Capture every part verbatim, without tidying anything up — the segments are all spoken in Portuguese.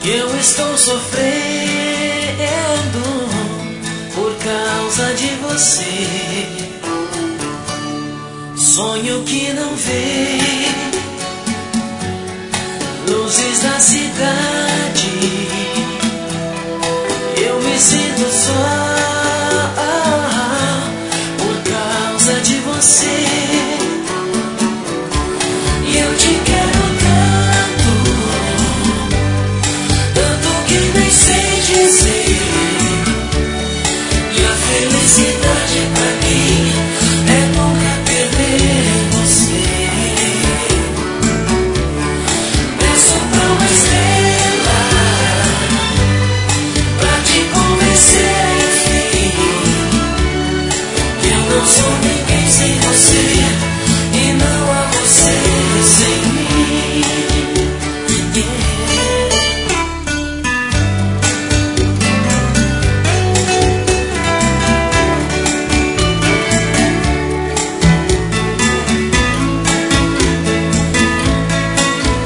Eu estou sofrendo por causa de você. Sonho que não vê luzes da cidade. Eu me sinto só por causa de você. E eu te quero tanto, tanto que nem sei dizer. E a felicidade pra mim é nunca perder você. Peço pra uma estrela pra te convencer, enfim, que eu não sou ninguém sem você e não há você sem mim. Yeah.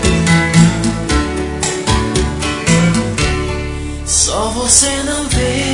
Só você não vê